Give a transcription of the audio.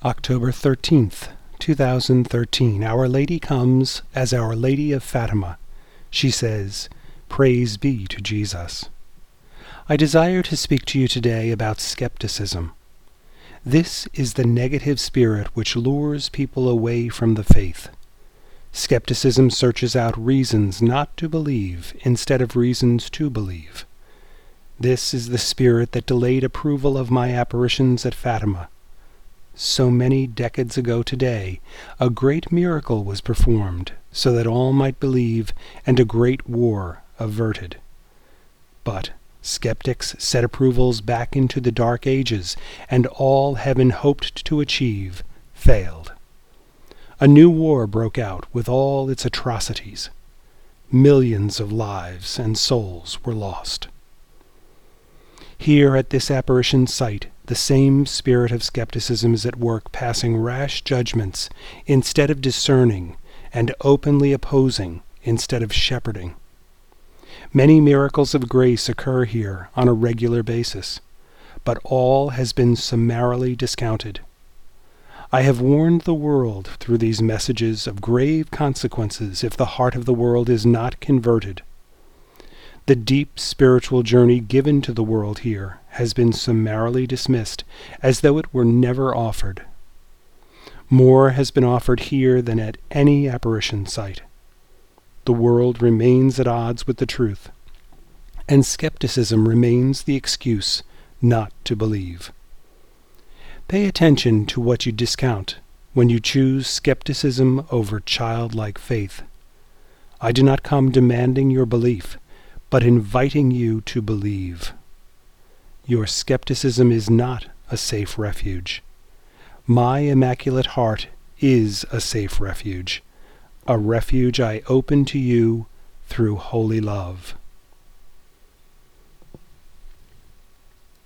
October 13th, 2013. Our Lady comes as Our Lady of Fatima. She says, "Praise be to Jesus." I desire to speak to you today about skepticism. This is the negative spirit which lures people away from the faith. Skepticism searches out reasons not to believe instead of reasons to believe. This is the spirit that delayed approval of my apparitions at Fatima. So many decades ago today, a great miracle was performed so that all might believe and a great war averted. But skeptics set approvals back into the dark ages, and all heaven hoped to achieve failed. A new war broke out with all its atrocities. Millions of lives and souls were lost. Here at this apparition site, the same spirit of skepticism is at work, passing rash judgments instead of discerning, and openly opposing instead of shepherding. Many miracles of grace occur here on a regular basis, but all has been summarily discounted. I have warned the world through these messages of grave consequences if the heart of the world is not converted. The deep spiritual journey given to the world here has been summarily dismissed, as though it were never offered. More has been offered here than at any apparition site. The world remains at odds with the truth, and skepticism remains the excuse not to believe. Pay attention to what you discount when you choose skepticism over childlike faith. I do not come demanding your belief, but inviting you to believe. Your skepticism is not a safe refuge. My Immaculate Heart is a safe refuge, a refuge I open to you through holy love.